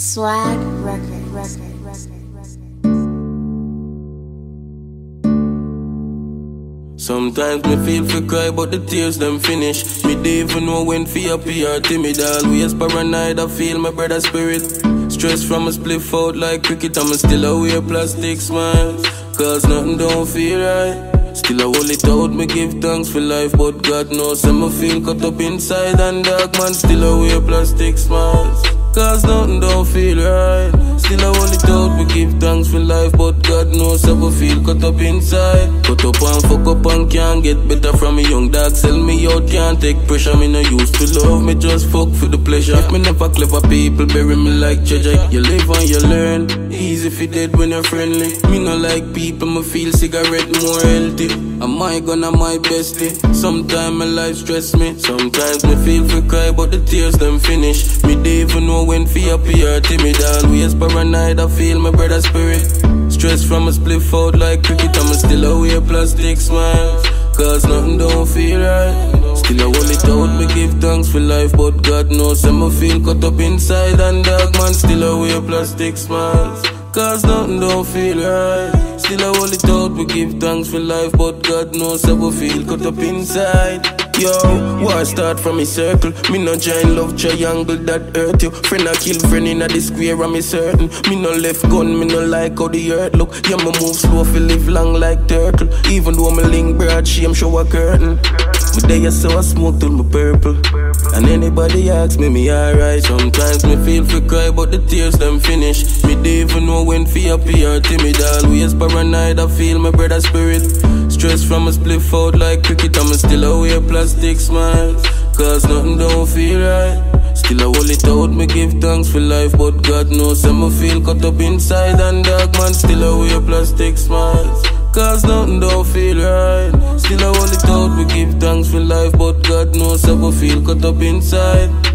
Swag record. Sometimes me feel fi cry but the tears them finish. Me don't even know when fi appear timid. Always paranoid, I feel my brother's spirit. Stress from a spliff out like cricket. I'm still a wear plastic smiles, cause nothing don't feel right. Still I hold it out, me give thanks for life. But God knows I'm feel cut up inside. And dark man still a wear plastic smiles, cause nothing don't feel right. Still I hold it out, we give thanks for life. But God knows I will feel cut up inside. Cut up and fuck up and can't get better from a young dog. Sell me out, can't take pressure. Me no used to love, me just fuck for the pleasure. If me never clever people, bury me like treasure. You live and you learn, easy if you dead when you're friendly. Me no like people, me feel cigarette more healthy. Am I gonna my bestie? Sometimes my life stress me. Sometimes me feel for cry but the tears them finish. Me don't even know when fi appear timid. Always paranoid, I feel my brother's spirit. Stress from a spliff out like cricket. I'm still a wear plastic smiles, cause nothing don't feel right. Still I hold it out, me give thanks for life. But God knows I'm feel cut up inside. And dark man still a wear plastic smiles, cause nothing don't feel right. Still I hold it out, we give thanks for life. But God knows I will feel cut up inside. Yo, war start from me circle. Me no join love triangle that hurt you. Friend I kill friend in a the square and me certain. Me no left gun, me no like how the earth look. Yeah, me move slow fi live long like turtle. Even though me link broad, shame show a curtain. Me day so I smoke till me purple. And anybody ask me alright. Sometimes me feel fi cry but the tears them finish. Me don't even know when fi appear timid. Always paranoid, I feel my brother's spirit. Stress from a spliff out like cricket. I'm still a wear plastic smiles, cause nothing don't feel right. Still I hold it out, me give thanks for life. But God knows I'm feel cut up inside. And dark man still a wear plastic smiles, cause nothing don't feel right. Still I hold it out, we give thanks for life. But God knows I will feel cut up inside.